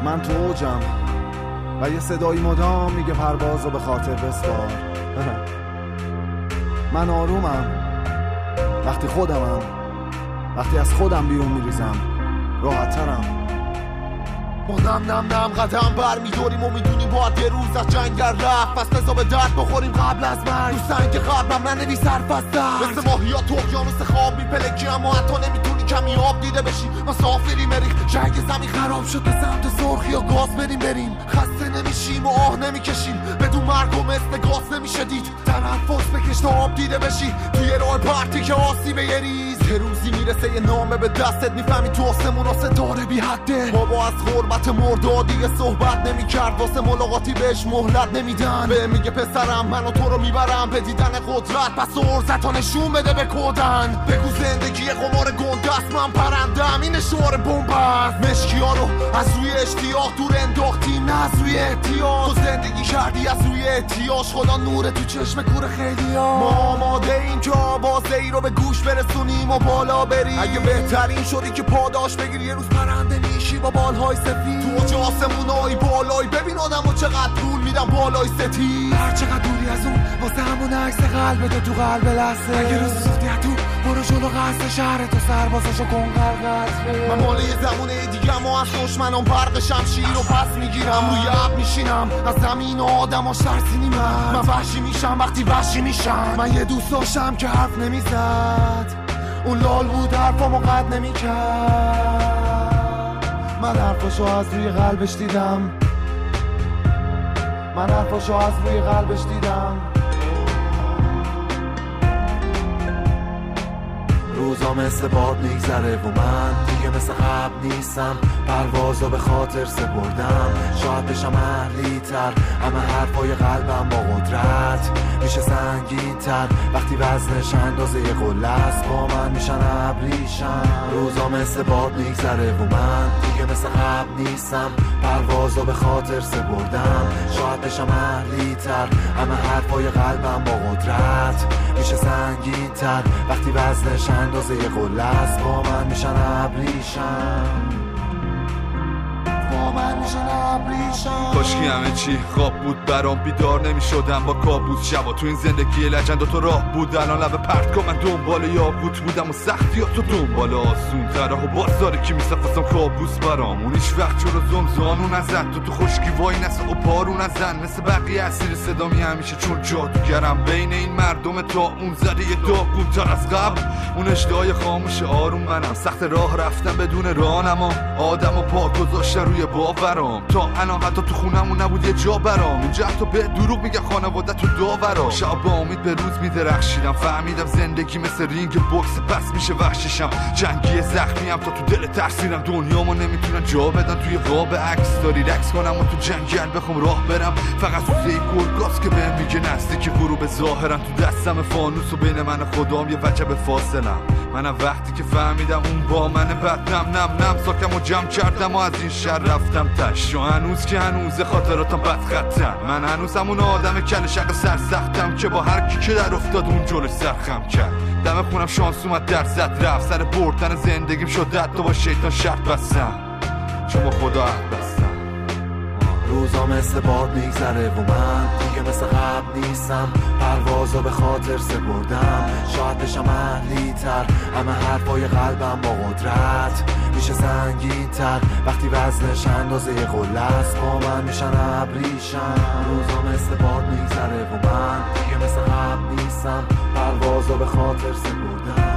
من تو اوجم و یه صدایی مدام میگه پروازو به خاطر بسپار. من آرومم وقتی خودمم، وقتی از خودم بیرون میریزم راحت‌ترم. ما نم قدم بر میداریم و میدونیم باید یه روز از جنگل رفت، پس بزا به درد بخوریم قبل از مرگ. دوستن که قبلم ننویس حرف از درد، مثل ماهیات تو اقیانوس خواب میپلکی، اما حتی نمیتونی کمی آب دیده بشی. مسافری مریخ جنگ زمین خراب شد، به سمت سرخی یا گاز بریم خسته نمیشیم و آه نمیکشیم، بدون مرگ و مثل گاز نمیشه دید. تنفس بکش تا آب دیده بشی توی راه پرتی که آسیبه یه ریز. یه روزی میرسه یه نامه به دستت، میفهمی تو آسمون ستاره بی حده. بابا از غربت مرداد دیگه صحبت نمیکرد، واسه ملاقاتی بهش مهلت نمیدن. به میگه پسرم منو تو رو میبرم به دیدن قدرت، پس ارزتو نشون بده به کودن. بگو زندگی قمار گندست، من پرندم این شعار بمب است. مشکیا رو از روی اشتیاق دور انداختی، نه از روی احتیاج. تو زندگی کردی از روی احتیاج، خدا نور تو چشم کور خیلی ها. ما آماده ایم که آوازه ای رو به گوش برسونیم و بالا بریم. اگه بهترین شدی که پاداش بگیری، یه روز پرنده میشی با بالهای سفید. تو اوج آسمونای بالای ببین آدمو چقدر طول میدن بالای ستیز. هر چقدر دوری از اون واسه همون عکس قلبت تو قلب لحظه. اگه روز سوختی تو برو جلو قصد شهر تو سربازشو کن غرقت. من مال یه زمونه دیگه ما از دشمنان برق شمشیر رو پس میگیرم. روی اب میشینم از زمین و آدماش ترسینی. من وحشی میشم وقتی وحشی میشم. من یه دوست داشتم که حرف نمیزد، اون لال بود حرفامو قد نمیکرد. من حرفاشو از روی قلبش دیدم، من حرفاشو از روی قلبش دیدم. روزا مثل باد میگذره و من دیگه مثل قبل نیستم. پروازو به خاطر سپردم، شاید بشم اهلی تر، همه حرفای قلبم با قدرت میشه سنگین تر. وقتی وزنش اندازه یه قله است با من میشن ابریشم. روزا مثل باد میگذره و من دیگه مثل قبل نیستم. پروازو به خاطر سپردم، شاید بشم اهلی تر، همه حرفای قلبم با قدرت میشه سنگین تر. وقتی وزنش اندازه یه قله است با من میشن ابریشم. کاشکی همه چی خواب بود برام، بیدار نمی شدم با کابوس. شبا تو این زندگی لجند و تو راه بود، الان لبه پرت کن. من دنبال یاقوت بودم و سختی ها تو دنبال آسون تره و بازاره که میصفستم کابوس برام. اون هیچ وقت چرا زمزانو نزد، تو خوشکی وای نسه و پارو نزن. مثل بقیه اسیر صدامی همیشه چون جادوگرم. بین این مردم تا اون زده یه داغون تر از قبل. اون اشتهای خاموش آروم منم، سخت راه رفتم بدون رانما. آدم و پا گذاشتن روی باورام، تا الان حتی تو خونمون نبود یه جا برام. اینجا حتی به دروغ میگه خانواده تو داورا. شب با امید به روز میدرخشیدم، فهمیدم زندگی مثل رینگ بوکس، پس میشه وحشیشم. جنگی زخمیم تا تو دل ترسیرم. دنیامو نمیتونن جا بدن، توی قاب عکس داری رقص کنم و تو جنگل بخوام راه برم. فقط سوزه گرگاست که بهم میگه نزدیک غروب ظاهرم. تو دستم فانوس و بین من و خدام یه وجب فاصلم. منم وقتی که فهمیدم اون با من بد نم ساکم و جمع کردم و از این شهر رفتم تش. و هنوز که هنوز خاطراتم بد خطم. من هنوز همون آدم کل شق سرسختم که با هر کی که در افتاد اون جلوش سرخم کرد. دم خونم شانس اومد در زد رفت، سر بردن زندگیم شد حتی با شیطان شرط بستم، چون با خدا عهد بستم. روزا مثل باد میگذره و من دیگه مثل قبل نیستم. پروازو به خاطر سپردم، شاید بشم اهلی تر، همه حرفای قلبم با قدرت میشه سنگین تر. وقتی وزنش اندازه یه قله است با من میشن ابریشم. روزا مثل باد میگذره و من دیگه مثل قبل نیستم. پروازو به خاطر سپردم.